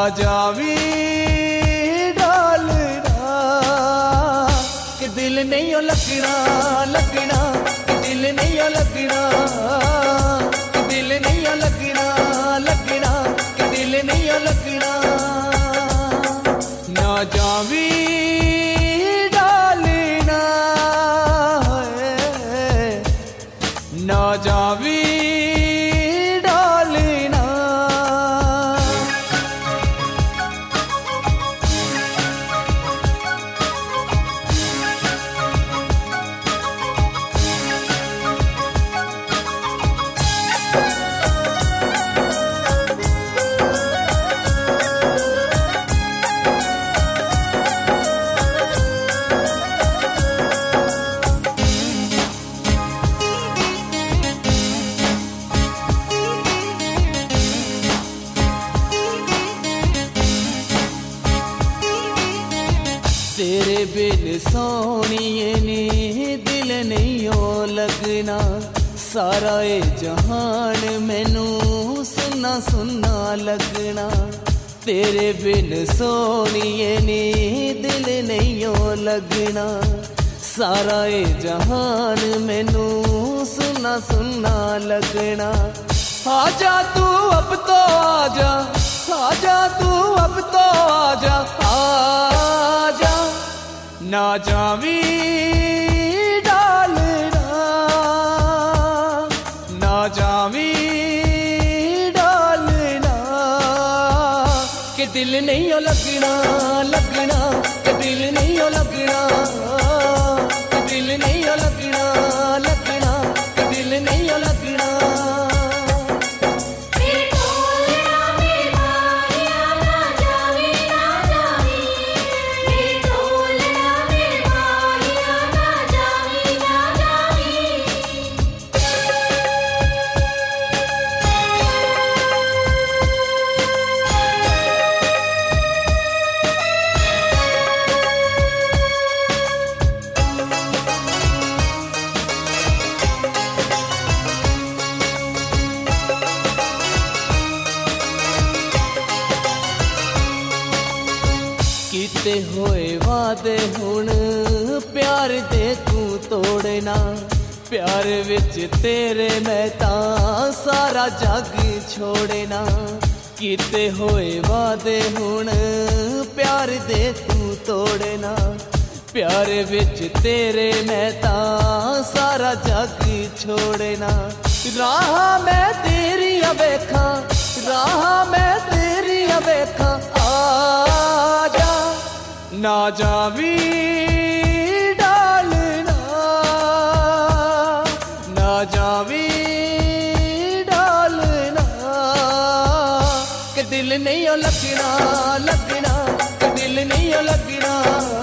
Xavi डालना कि दिल नहीं हो लगना लगना कि दिल नहीं हो लगना कि दिल नहीं हो लगना लगना कि दिल नहीं हो लगना ना जावी डालना ना जावी तेरे बिन सोनिए ने दिल नहीं हो लगना सारा ए जहान मैनू सुना सुना लगना तेरे बिन सोनिए ने दिल नहीं हो लगना सारा ए जहान मैनू सुना सुना लगना आजा तू अब तो आजा तू अब तो आजा ना जावी डालना ना जावी डालना कि दिल नहीं हो लगना लगना कि दिल नहीं हो लगना कि दिल नहीं हो लगना लगना कि दिल नहीं हो लगना कीते होए वादे हुण प्यार दे तू तोड़ना प्यार विच तेरे मैं तां सारा जग छोड़ना कीते होए वादे हुण प्यार दे तू तोड़ना प्यार विच तेरे मैं तां सारा जग छोड़ना राह मैं तेरी वेखां राह मैं तेरी वेखां आजा ना जावी डालना ना जावी डालना कि दिल नहीं हो लगना लगना कि दिल नहीं हो लगना